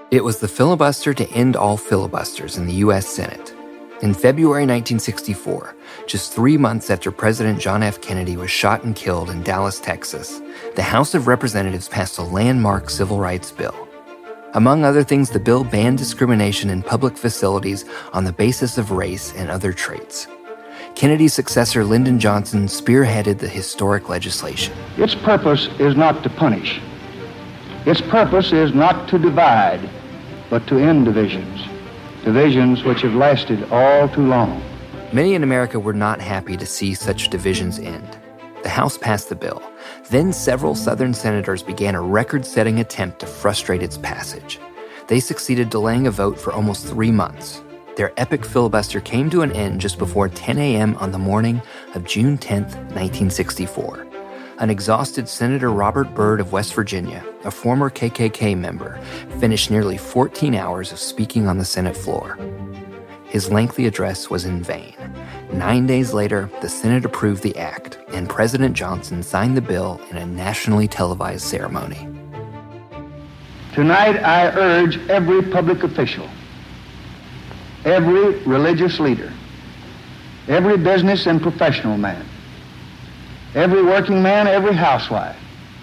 It was the filibuster to end all filibusters in the U.S. Senate. In February 1964, just 3 months after President John F. Kennedy was shot and killed in Dallas, Texas, the House of Representatives passed a landmark civil rights bill. Among other things, the bill banned discrimination in public facilities on the basis of race and other traits. Kennedy's successor, Lyndon Johnson, spearheaded the historic legislation. Its purpose is not to punish. Its purpose is not to divide, but to end divisions. Divisions which have lasted all too long. Many in America were not happy to see such divisions end. The House passed the bill. Then several Southern senators began a record-setting attempt to frustrate its passage. They succeeded delaying a vote for almost 3 months. Their epic filibuster came to an end just before 10 a.m. on the morning of June 10, 1964. An exhausted Senator Robert Byrd of West Virginia, a former KKK member, finished nearly 14 hours of speaking on the Senate floor. His lengthy address was in vain. 9 days later, the Senate approved the act, and President Johnson signed the bill in a nationally televised ceremony. Tonight, I urge every public official, every religious leader, every business and professional man, every working man, every housewife.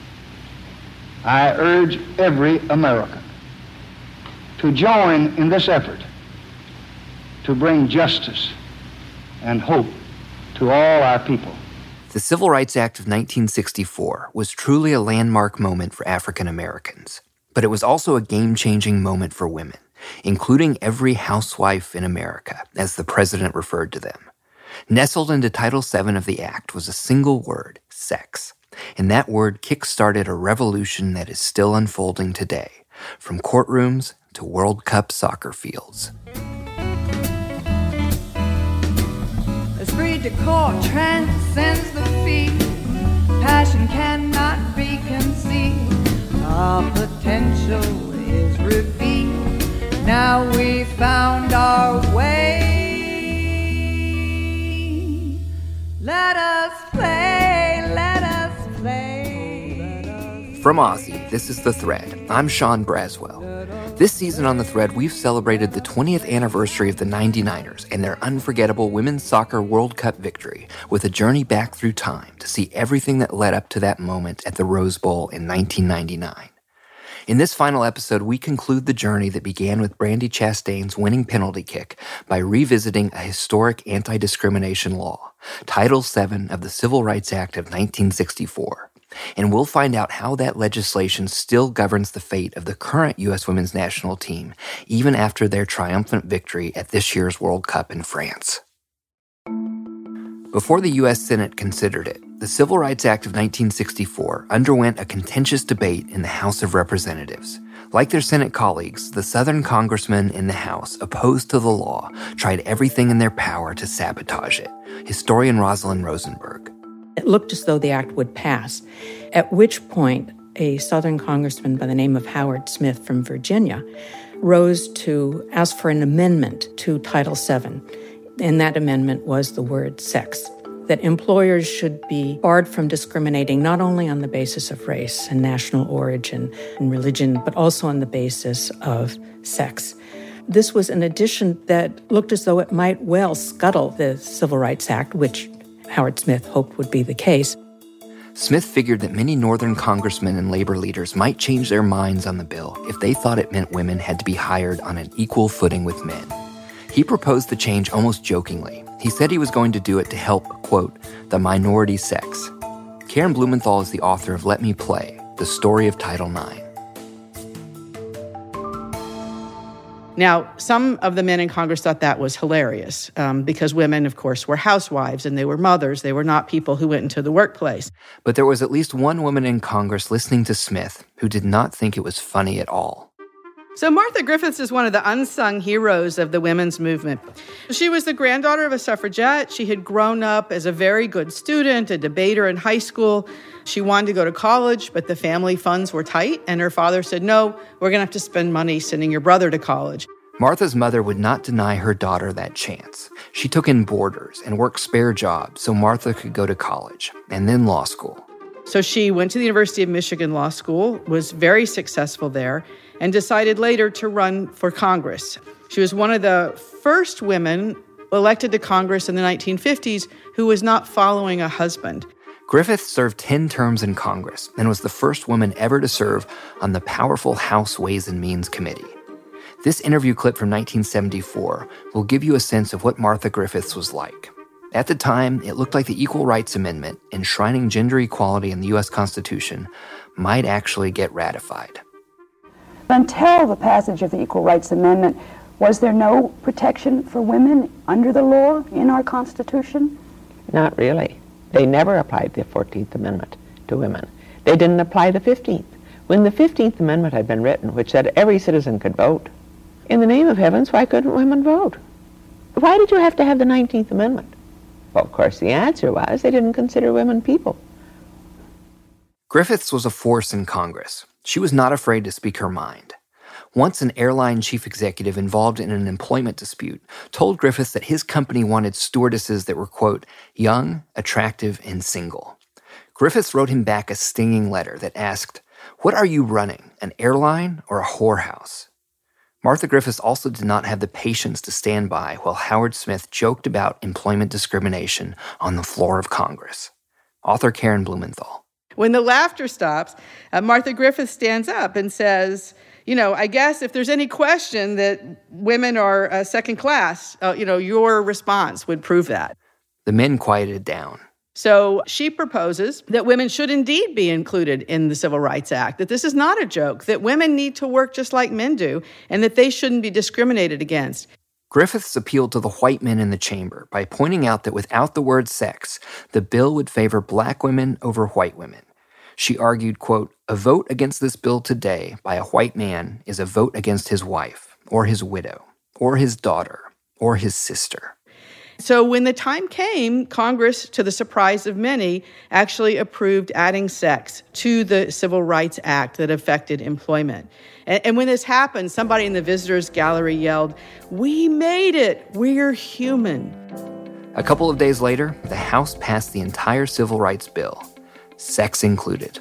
I urge every American to join in this effort to bring justice and hope to all our people. The Civil Rights Act of 1964 was truly a landmark moment for African Americans, but it was also a game-changing moment for women, including every housewife in America, as the president referred to them. Nestled into Title VII of the Act was a single word, sex. And that word kick-started a revolution that is still unfolding today, from courtrooms to World Cup soccer fields. Esprit de corps transcends the feet. Passion cannot be conceived. Our potential is revealed. Now we've found our way. Let us play, let us play. From Aussie, this is The Thread. I'm Sean Braswell. This season on The Thread, we've celebrated the 20th anniversary of the 99ers and their unforgettable Women's Soccer World Cup victory with a journey back through time to see everything that led up to that moment at the Rose Bowl in 1999. In this final episode, we conclude the journey that began with Brandi Chastain's winning penalty kick by revisiting a historic anti-discrimination law, Title VII of the Civil Rights Act of 1964. And we'll find out how that legislation still governs the fate of the current U.S. women's national team, even after their triumphant victory at this year's World Cup in France. Before the U.S. Senate considered it, the Civil Rights Act of 1964 underwent a contentious debate in the House of Representatives. Like their Senate colleagues, the Southern congressmen in the House opposed to the law tried everything in their power to sabotage it. Historian Rosalind Rosenberg. It looked as though the act would pass, at which point a Southern congressman by the name of Howard Smith from Virginia rose to ask for an amendment to Title VII. And that amendment was the word sex, that employers should be barred from discriminating not only on the basis of race and national origin and religion, but also on the basis of sex. This was an addition that looked as though it might well scuttle the Civil Rights Act, which Howard Smith hoped would be the case. Smith figured that many Northern congressmen and labor leaders might change their minds on the bill if they thought it meant women had to be hired on an equal footing with men. He proposed the change almost jokingly. He said he was going to do it to help, quote, the minority sex. Karen Blumenthal is the author of Let Me Play, the story of Title IX. Now, some of the men in Congress thought that was hilarious because women, of course, were housewives and they were mothers. They were not people who went into the workplace. But there was at least one woman in Congress listening to Smith who did not think it was funny at all. So Martha Griffiths is one of the unsung heroes of the women's movement. She was the granddaughter of a suffragette. She had grown up as a very good student, a debater in high school. She wanted to go to college, but the family funds were tight, and her father said, no, we're going to have to spend money sending your brother to college. Martha's mother would not deny her daughter that chance. She took in boarders and worked spare jobs so Martha could go to college and then law school. So she went to the University of Michigan Law School, was very successful there, and decided later to run for Congress. She was one of the first women elected to Congress in the 1950s who was not following a husband. Griffith served 10 terms in Congress and was the first woman ever to serve on the powerful House Ways and Means Committee. This interview clip from 1974 will give you a sense of what Martha Griffiths was like. At the time, it looked like the Equal Rights Amendment, enshrining gender equality in the U.S. Constitution, might actually get ratified. Until the passage of the Equal Rights Amendment, was there no protection for women under the law in our Constitution? Not really. They never applied the 14th Amendment to women. They didn't apply the 15th. When the 15th Amendment had been written, which said every citizen could vote, in the name of heavens, why couldn't women vote? Why did you have to have the 19th Amendment? Well, of course, the answer was they didn't consider women people. Griffiths was a force in Congress. She was not afraid to speak her mind. Once an airline chief executive involved in an employment dispute told Griffiths that his company wanted stewardesses that were, quote, young, attractive, and single. Griffiths wrote him back a stinging letter that asked, "What are you running, an airline or a whorehouse?" Martha Griffiths also did not have the patience to stand by while Howard Smith joked about employment discrimination on the floor of Congress. Author Karen Blumenthal. When the laughter stops, Martha Griffiths stands up and says, I guess if there's any question that women are second class, your response would prove that. The men quieted down. So she proposes that women should indeed be included in the Civil Rights Act, that this is not a joke, that women need to work just like men do, and that they shouldn't be discriminated against. Griffiths appealed to the white men in the chamber by pointing out that without the word sex, the bill would favor black women over white women. She argued, quote, "A vote against this bill today by a white man is a vote against his wife, or his widow, or his daughter, or his sister." So when the time came, Congress, to the surprise of many, actually approved adding sex to the Civil Rights Act that affected employment. And when this happened, somebody in the visitors' gallery yelled, "We made it! We're human!" A couple of days later, the House passed the entire civil rights bill, sex included.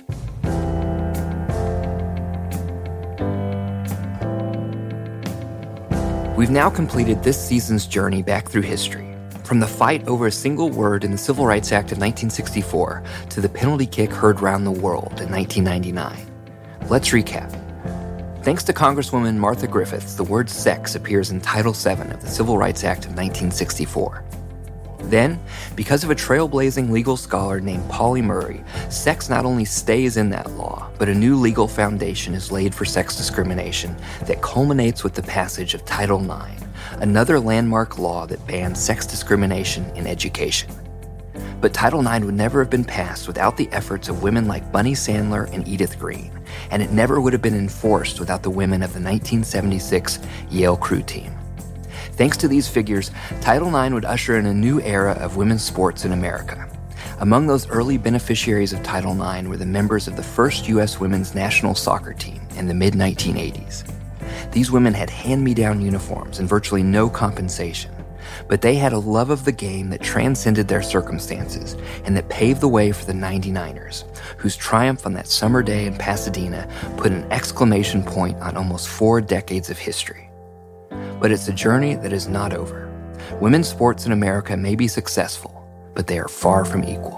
We've now completed this season's journey back through history. From the fight over a single word in the Civil Rights Act of 1964 to the penalty kick heard round the world in 1999. Let's recap. Thanks to Congresswoman Martha Griffiths, the word sex appears in Title VII of the Civil Rights Act of 1964. Then, because of a trailblazing legal scholar named Pauli Murray, sex not only stays in that law, but a new legal foundation is laid for sex discrimination that culminates with the passage of Title IX, another landmark law that bans sex discrimination in education. But Title IX would never have been passed without the efforts of women like Bunny Sandler and Edith Green, and it never would have been enforced without the women of the 1976 Yale Crew team. Thanks to these figures, Title IX would usher in a new era of women's sports in America. Among those early beneficiaries of Title IX were the members of the first U.S. women's national soccer team in the mid-1980s. These women had hand-me-down uniforms and virtually no compensation, but they had a love of the game that transcended their circumstances and that paved the way for the 99ers, whose triumph on that summer day in Pasadena put an exclamation point on almost 4 decades of history. But it's a journey that is not over. Women's sports in America may be successful, but they are far from equal.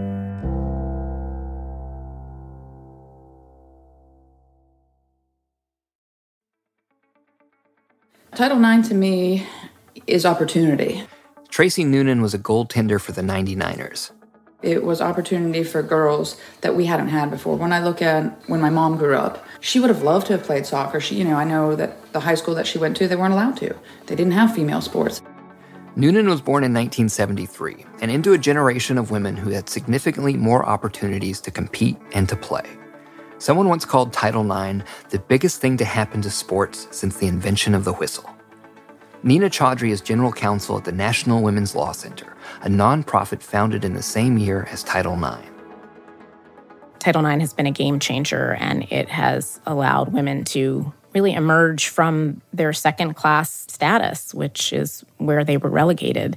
Title IX to me is opportunity. Tracy Noonan was a goaltender for the 99ers. It was opportunity for girls that we hadn't had before. When I look at when my mom grew up, she would have loved to have played soccer. I know that the high school that she went to, they weren't allowed to. They didn't have female sports. Noonan was born in 1973 and into a generation of women who had significantly more opportunities to compete and to play. Someone once called Title IX the biggest thing to happen to sports since the invention of the whistle. Nina Chaudhry is general counsel at the National Women's Law Center, a nonprofit founded in the same year as Title IX. Title IX has been a game changer, and it has allowed women to really emerge from their second-class status, which is where they were relegated.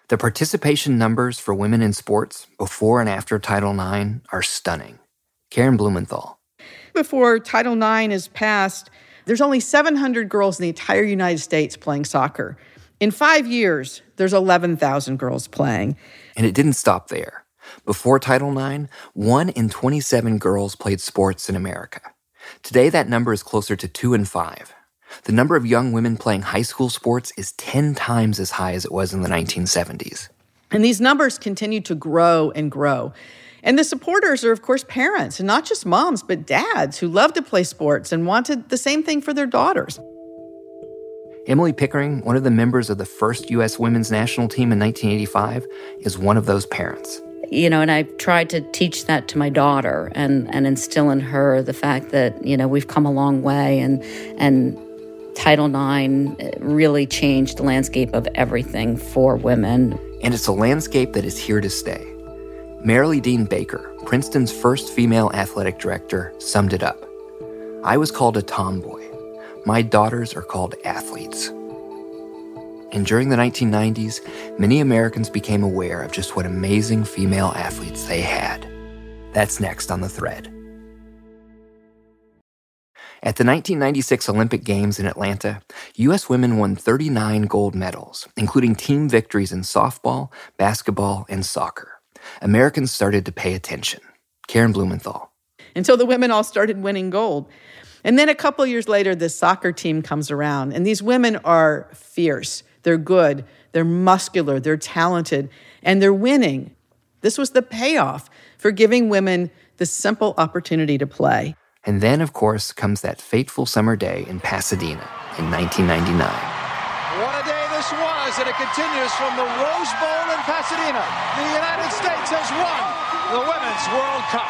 The participation numbers for women in sports before and after Title IX are stunning. Karen Blumenthal. Before Title IX is passed, there's only 700 girls in the entire United States playing soccer. In 5 years, there's 11,000 girls playing. And it didn't stop there. Before Title IX, 1 in 27 girls played sports in America. Today, that number is closer to 2 in 5. The number of young women playing high school sports is 10 times as high as it was in the 1970s. And these numbers continue to grow and grow. And the supporters are, of course, parents, and not just moms, but dads who love to play sports and wanted the same thing for their daughters. Emily Pickering, one of the members of the first U.S. women's national team in 1985, is one of those parents. You know, and I've tried to teach that to my daughter and instill in her the fact that, you know, we've come a long way and Title IX really changed the landscape of everything for women. And it's a landscape that is here to stay. Marilee Dean Baker, Princeton's first female athletic director, summed it up. I was called a tomboy. My daughters are called athletes. And during the 1990s, many Americans became aware of just what amazing female athletes they had. That's next on The Thread. At the 1996 Olympic Games in Atlanta, U.S. women won 39 gold medals, including team victories in softball, basketball, and soccer. Americans started to pay attention. Karen Blumenthal. Until the women all started winning gold. And then a couple years later, the soccer team comes around, and these women are fierce. They're good, they're muscular, they're talented, and they're winning. This was the payoff for giving women the simple opportunity to play. And then, of course, comes that fateful summer day in Pasadena in 1999. What a day this was, and it continues from the Rose Bowl in Pasadena. The United States has won the Women's World Cup.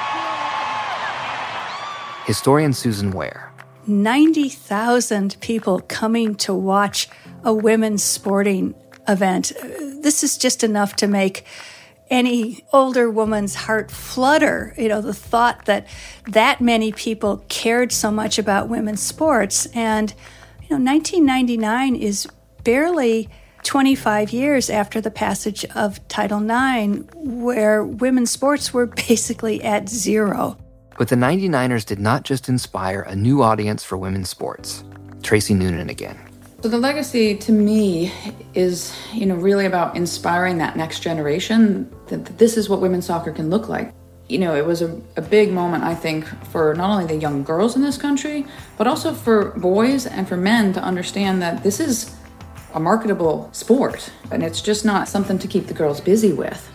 Historian Susan Ware. 90,000 people coming to watch a women's sporting event. This is just enough to make any older woman's heart flutter. You know, the thought that that many people cared so much about women's sports. And, you know, 1999 is barely 25 years after the passage of Title IX, where women's sports were basically at zero. But the 99ers did not just inspire a new audience for women's sports. Tracy Noonan again. So the legacy to me is, really about inspiring that next generation that this is what women's soccer can look like. It was a big moment, I think, for not only the young girls in this country, but also for boys and for men to understand that this is a marketable sport, and it's just not something to keep the girls busy with.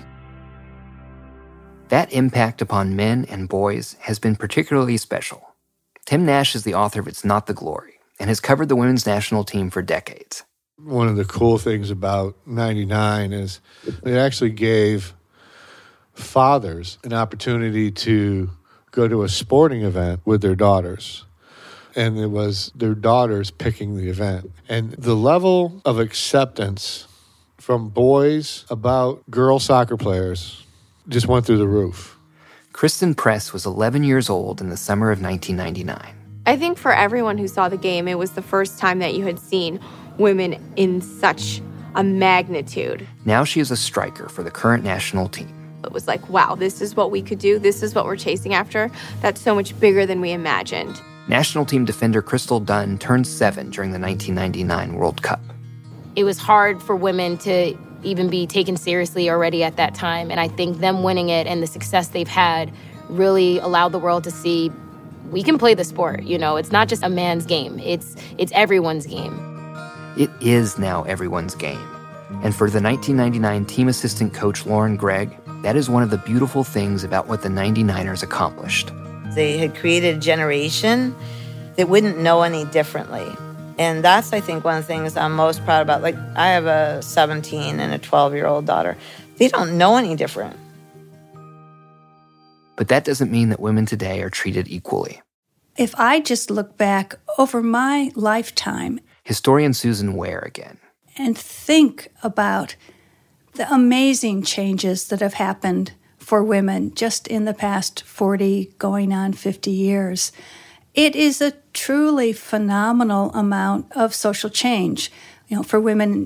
That impact upon men and boys has been particularly special. Tim Nash is the author of It's Not the Glory and has covered the women's national team for decades. One of the cool things about 99 is it actually gave fathers an opportunity to go to a sporting event with their daughters. And it was their daughters picking the event. And the level of acceptance from boys about girl soccer players just went through the roof. Kristen Press was 11 years old in the summer of 1999. I think for everyone who saw the game, it was the first time that you had seen women in such a magnitude. Now she is a striker for the current national team. It was like, wow, this is what we could do. This is what we're chasing after. That's so much bigger than we imagined. National team defender Crystal Dunn turned 7 during the 1999 World Cup. It was hard for women to even be taken seriously already at that time. And I think them winning it and the success they've had really allowed the world to see we can play the sport. It's not just a man's game. It's everyone's game. It is now everyone's game. And for the 1999 team assistant coach Lauren Gregg, that is one of the beautiful things about what the 99ers accomplished. They had created a generation that wouldn't know any differently. And that's, I think, one of the things I'm most proud about. Like, I have a 17 and a 12-year-old daughter. They don't know any different. But that doesn't mean that women today are treated equally. If I just look back over my lifetime... Historian Susan Ware again. And think about the amazing changes that have happened for women just in the past 40, going on 50 years. It is a truly phenomenal amount of social change. For women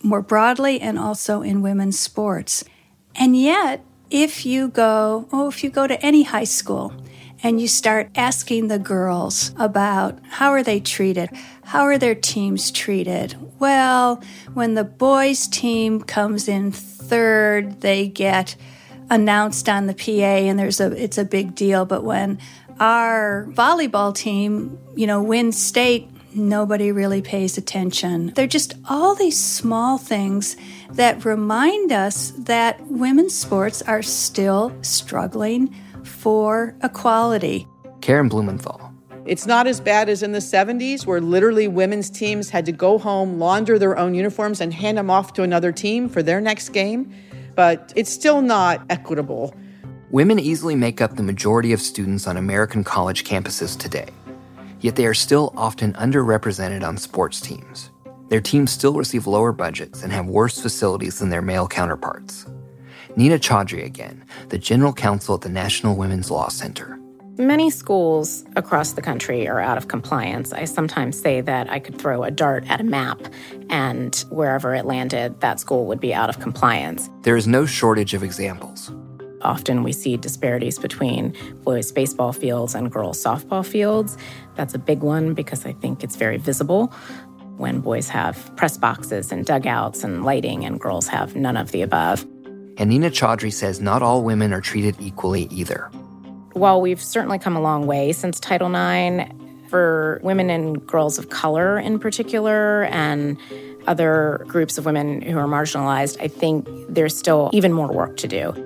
more broadly and also in women's sports. And yet, if you go to any high school and you start asking the girls about how are they treated, how are their teams treated? Well, when the boys' team comes in third, they get announced on the PA and it's a big deal. But when our volleyball team, wins state, nobody really pays attention. They're just all these small things that remind us that women's sports are still struggling for equality. Karen Blumenthal. It's not as bad as in the 70s, where literally women's teams had to go home, launder their own uniforms, and hand them off to another team for their next game. But it's still not equitable. Women easily make up the majority of students on American college campuses today. Yet they are still often underrepresented on sports teams. Their teams still receive lower budgets and have worse facilities than their male counterparts. Nina Chaudhry again, the general counsel at the National Women's Law Center. Many schools across the country are out of compliance. I sometimes say that I could throw a dart at a map, and wherever it landed, that school would be out of compliance. There is no shortage of examples. Often we see disparities between boys' baseball fields and girls' softball fields. That's a big one because I think it's very visible when boys have press boxes and dugouts and lighting and girls have none of the above. And Nina Chaudhry says not all women are treated equally either. While we've certainly come a long way since Title IX, for women and girls of color in particular and other groups of women who are marginalized, I think there's still even more work to do.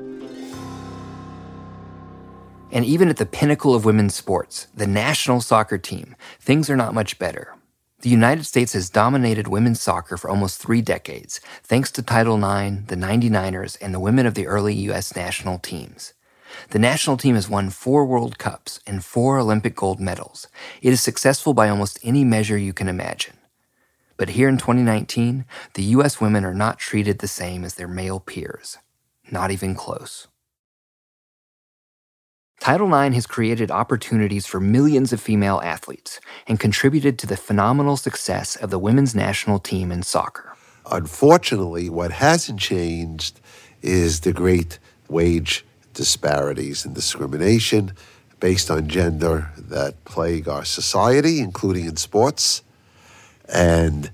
And even at the pinnacle of women's sports, the national soccer team, things are not much better. The United States has dominated women's soccer for almost 3 decades, thanks to Title IX, the 99ers, and the women of the early U.S. national teams. The national team has won 4 World Cups and 4 Olympic gold medals. It is successful by almost any measure you can imagine. But here in 2019, the U.S. women are not treated the same as their male peers. Not even close. Title IX has created opportunities for millions of female athletes and contributed to the phenomenal success of the women's national team in soccer. Unfortunately, what hasn't changed is the great wage disparities and discrimination based on gender that plague our society, including in sports. And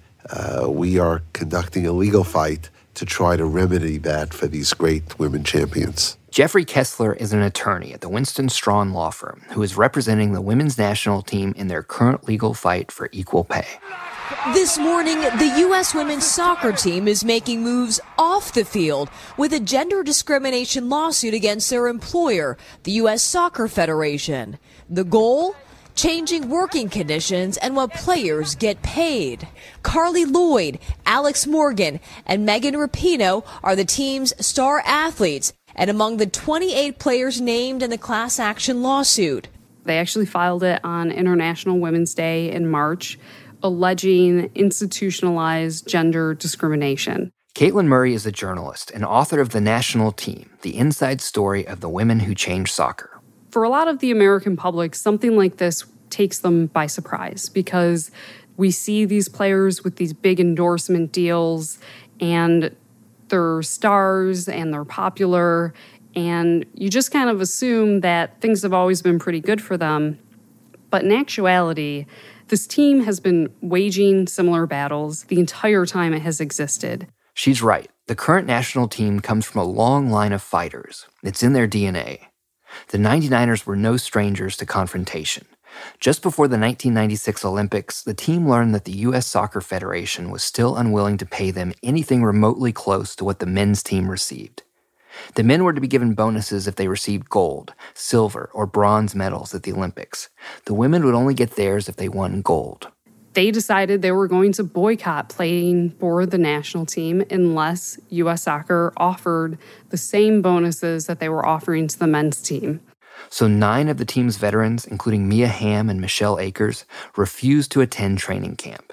we are conducting a legal fight to try to remedy that for these great women champions. Jeffrey Kessler is an attorney at the Winston Strawn law firm who is representing the women's national team in their current legal fight for equal pay. This morning, the U.S. women's soccer team is making moves off the field with a gender discrimination lawsuit against their employer, the U.S. Soccer Federation. The goal? Changing working conditions and what players get paid. Carly Lloyd, Alex Morgan, and Megan Rapinoe are the team's star athletes and among the 28 players named in the class action lawsuit. They actually filed it on International Women's Day in March, alleging institutionalized gender discrimination. Caitlin Murray is a journalist and author of The National Team, the inside story of the women who changed soccer. For a lot of the American public, something like this takes them by surprise because we see these players with these big endorsement deals and they're stars and they're popular, and you just kind of assume that things have always been pretty good for them. But in actuality, this team has been waging similar battles the entire time it has existed. She's right. The current national team comes from a long line of fighters. It's in their DNA. The 99ers were no strangers to confrontation. Just before the 1996 Olympics, the team learned that the U.S. Soccer Federation was still unwilling to pay them anything remotely close to what the men's team received. The men were to be given bonuses if they received gold, silver, or bronze medals at the Olympics. The women would only get theirs if they won gold. They decided they were going to boycott playing for the national team unless U.S. Soccer offered the same bonuses that they were offering to the men's team. So 9 of the team's veterans, including Mia Hamm and Michelle Akers, refused to attend training camp.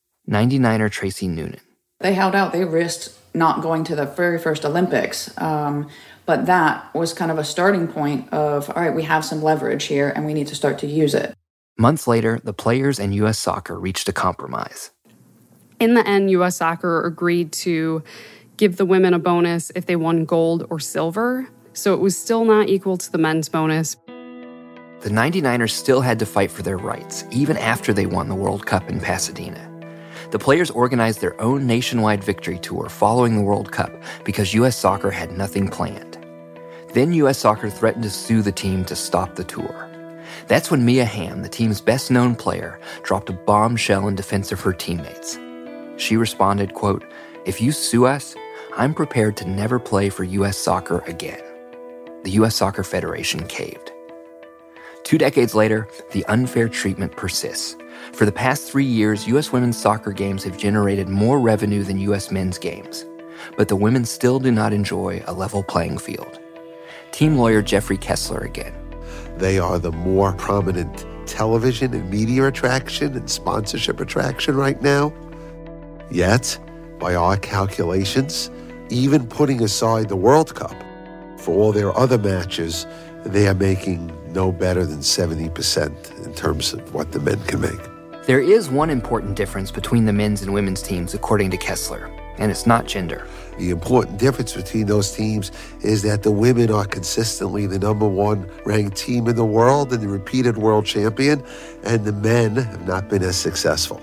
99er Tracy Noonan. They held out. They risked not going to the very first Olympics. But that was kind of a starting point of, all right, we have some leverage here and we need to start to use it. Months later, the players and U.S. Soccer reached a compromise. In the end, U.S. Soccer agreed to give the women a bonus if they won gold or silver, so it was still not equal to the men's bonus. The 99ers still had to fight for their rights, even after they won the World Cup in Pasadena. The players organized their own nationwide victory tour following the World Cup because U.S. Soccer had nothing planned. Then U.S. Soccer threatened to sue the team to stop the tour. That's when Mia Hamm, the team's best-known player, dropped a bombshell in defense of her teammates. She responded, quote, "If you sue us, I'm prepared to never play for U.S. Soccer again." The U.S. Soccer Federation caved. 2 decades later, the unfair treatment persists. For the past 3 years, U.S. women's soccer games have generated more revenue than U.S. men's games. But the women still do not enjoy a level playing field. Team lawyer Jeffrey Kessler again. They are the more prominent television and media attraction and sponsorship attraction right now. Yet, by our calculations, even putting aside the World Cup, for all their other matches, they are making no better than 70% in terms of what the men can make. There is one important difference between the men's and women's teams, according to Kessler, and it's not gender. The important difference between those teams is that the women are consistently the number one ranked team in the world and the repeated world champion, and the men have not been as successful.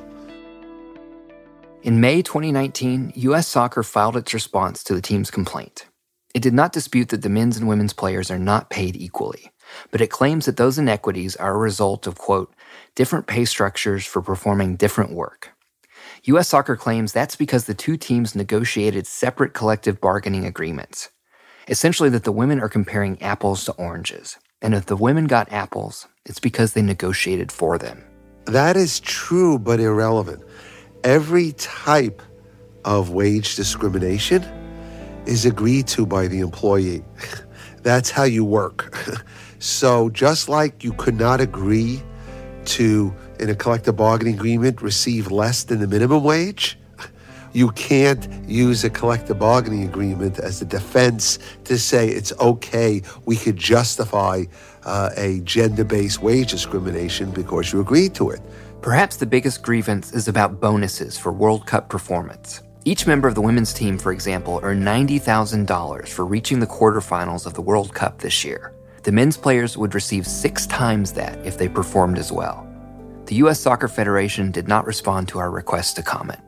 In May 2019, U.S. Soccer filed its response to the team's complaint. It did not dispute that the men's and women's players are not paid equally, but it claims that those inequities are a result of, quote, different pay structures for performing different work. U.S. Soccer claims that's because the two teams negotiated separate collective bargaining agreements. Essentially that the women are comparing apples to oranges, and if the women got apples, it's because they negotiated for them. That is true, but irrelevant. Every type of wage discrimination is agreed to by the employee. That's how you work. So just like you could not agree to, in a collective bargaining agreement, receive less than the minimum wage, you can't use a collective bargaining agreement as a defense to say it's okay, we could justify a gender-based wage discrimination because you agreed to it. Perhaps the biggest grievance is about bonuses for World Cup performance. Each member of the women's team, for example, earned $90,000 for reaching the quarterfinals of the World Cup this year. The men's players would receive 6 times that if they performed as well. The U.S. Soccer Federation did not respond to our request to comment.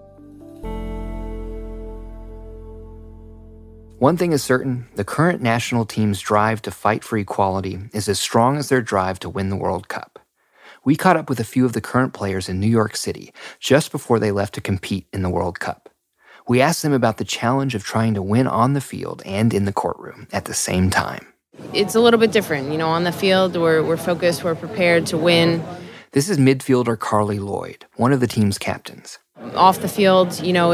One thing is certain, the current national team's drive to fight for equality is as strong as their drive to win the World Cup. We caught up with a few of the current players in New York City just before they left to compete in the World Cup. We asked them about the challenge of trying to win on the field and in the courtroom at the same time. It's a little bit different. On the field, we're focused, we're prepared to win. This is midfielder Carly Lloyd, one of the team's captains. Off the field,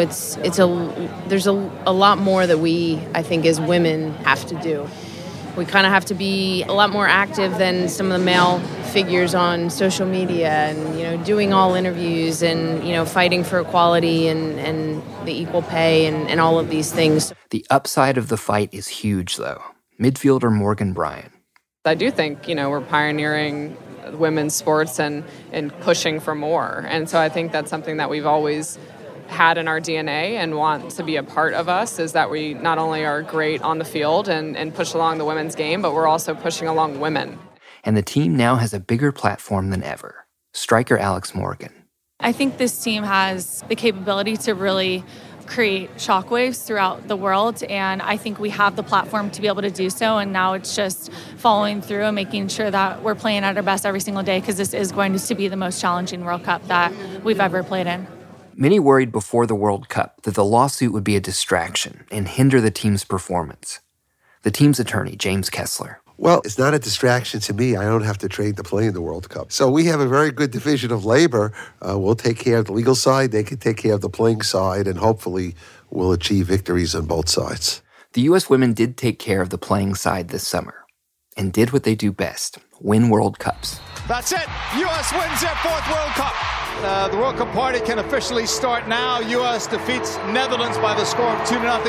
there's a lot more that we, I think, as women have to do. We kind of have to be a lot more active than some of the male figures on social media and, doing all interviews and, fighting for equality and the equal pay and all of these things. The upside of the fight is huge, though. Midfielder Morgan Bryan. I do think, we're pioneering women's sports and pushing for more. And so I think that's something that we've always had in our DNA and want to be a part of us, is that we not only are great on the field and push along the women's game, but we're also pushing along women. And the team now has a bigger platform than ever. Striker Alex Morgan. I think this team has the capability to really create shockwaves throughout the world, and I think we have the platform to be able to do so, and now it's just following through and making sure that we're playing at our best every single day, because this is going to be the most challenging World Cup that we've ever played in. Many worried before the World Cup that the lawsuit would be a distraction and hinder the team's performance. The team's attorney, James Kessler. Well, it's not a distraction to me. I don't have to train to play in the World Cup. So we have a very good division of labor. We'll take care of the legal side. They can take care of the playing side, and hopefully we'll achieve victories on both sides. The U.S. women did take care of the playing side this summer and did what they do best, win World Cups. That's it. U.S. wins their 4th World Cup. The World Cup party can officially start now. U.S. defeats Netherlands by the score of 2-0.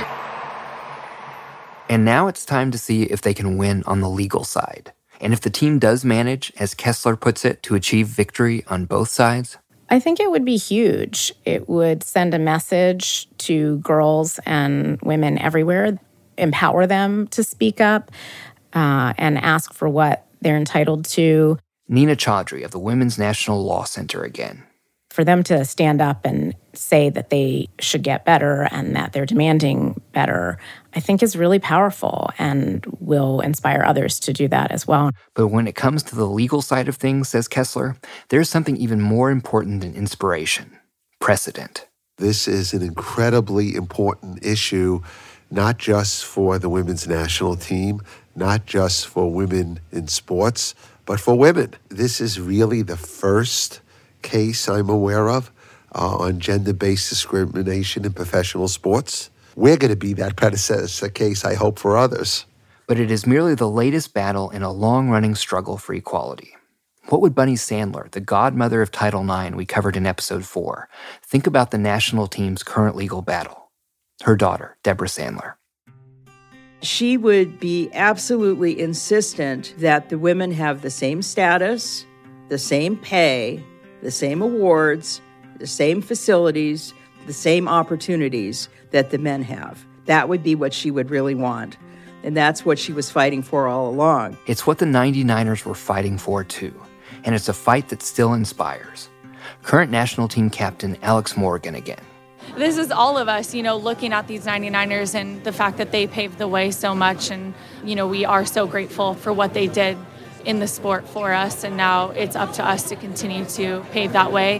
And now it's time to see if they can win on the legal side. And if the team does manage, as Kessler puts it, to achieve victory on both sides, I think it would be huge. It would send a message to girls and women everywhere, empower them to speak up and ask for what they're entitled to. Nina Chaudhry of the Women's National Law Center again. For them to stand up and say that they should get better and that they're demanding better, I think is really powerful and will inspire others to do that as well. But when it comes to the legal side of things, says Kessler, there's something even more important than inspiration: precedent. This is an incredibly important issue, not just for the women's national team, not just for women in sports, but for women. This is really the first case I'm aware of on gender-based discrimination in professional sports. We're going to be that predecessor case, I hope, for others. But it is merely the latest battle in a long-running struggle for equality. What would Bunny Sandler, the godmother of Title IX we covered in Episode 4, think about the national team's current legal battle? Her daughter, Deborah Sandler. She would be absolutely insistent that the women have the same status, the same pay, the same awards, the same facilities, the same opportunities that the men have. That would be what she would really want. And that's what she was fighting for all along. It's what the 99ers were fighting for, too. And it's a fight that still inspires. Current national team captain Alex Morgan again. This is all of us, looking at these 99ers and the fact that they paved the way so much. And, we are so grateful for what they did in the sport for us, and now it's up to us to continue to pave that way.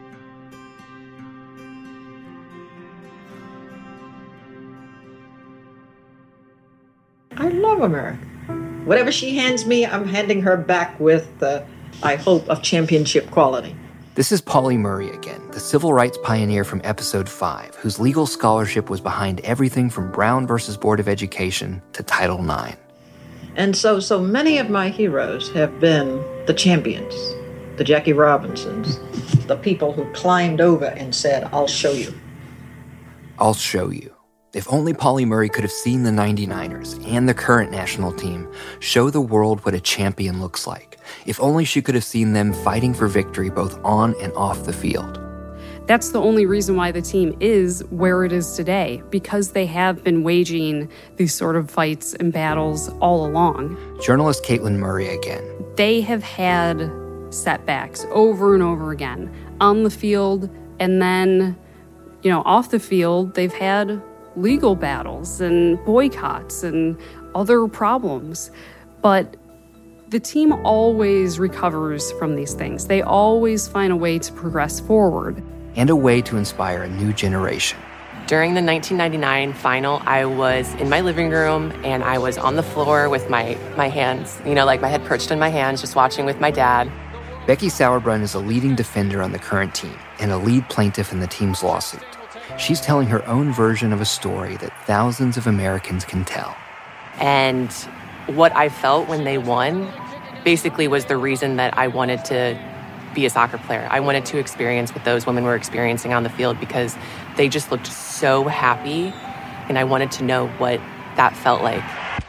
I love America. Whatever she hands me, I'm handing her back with, I hope, of championship quality. This is Pauli Murray again, the civil rights pioneer from Episode 5, whose legal scholarship was behind everything from Brown versus Board of Education to Title IX. And so many of my heroes have been the champions, the Jackie Robinsons, the people who climbed over and said, I'll show you. I'll show you. If only Pauli Murray could have seen the 99ers and the current national team show the world what a champion looks like. If only she could have seen them fighting for victory both on and off the field. That's the only reason why the team is where it is today, because they have been waging these sort of fights and battles all along. Journalist Caitlin Murray again. They have had setbacks over and over again on the field, and then, off the field, they've had legal battles and boycotts and other problems. But the team always recovers from these things. They always find a way to progress forward. And a way to inspire a new generation. During the 1999 final, I was in my living room and I was on the floor with my hands, my head perched in my hands, just watching with my dad. Becky Sauerbrunn is a leading defender on the current team and a lead plaintiff in the team's lawsuit. She's telling her own version of a story that thousands of Americans can tell. And what I felt when they won basically was the reason that I wanted to be a soccer player. I wanted to experience what those women were experiencing on the field because they just looked so happy, and I wanted to know what that felt like.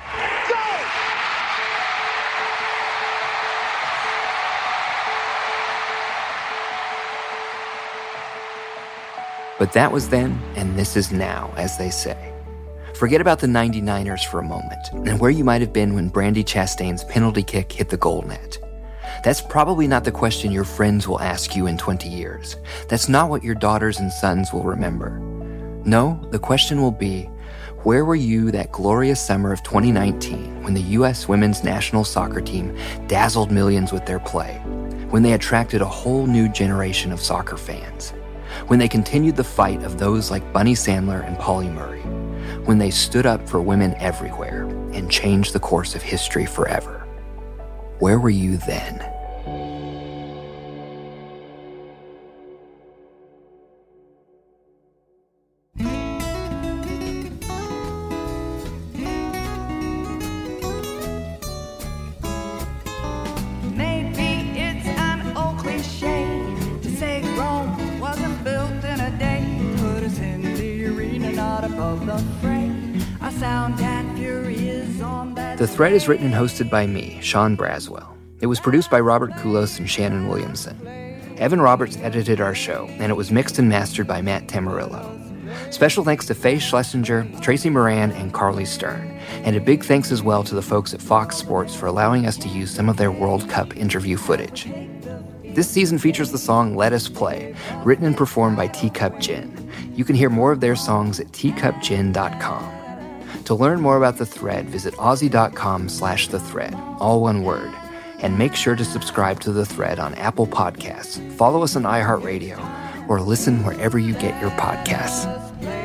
But that was then, and this is now, as they say. Forget about the 99ers for a moment, and where you might have been when Brandi Chastain's penalty kick hit the goal net. That's probably not the question your friends will ask you in 20 years. That's not what your daughters and sons will remember. No, the question will be, where were you that glorious summer of 2019 when the U.S. women's national soccer team dazzled millions with their play, when they attracted a whole new generation of soccer fans, when they continued the fight of those like Bunny Sandler and Pauli Murray, when they stood up for women everywhere and changed the course of history forever? Where were you then? The Thread is written and hosted by me, Sean Braswell. It was produced by Robert Kulos and Shannon Williamson. Evan Roberts edited our show, and it was mixed and mastered by Matt Tamarillo. Special thanks to Faye Schlesinger, Tracy Moran, and Carly Stern. And a big thanks as well to the folks at Fox Sports for allowing us to use some of their World Cup interview footage. This season features the song Let Us Play, written and performed by Teacup Gin. You can hear more of their songs at teacupgin.com. To learn more about The Thread, visit aussie.com/thethread, all one word. And make sure to subscribe to The Thread on Apple Podcasts, follow us on iHeartRadio, or listen wherever you get your podcasts.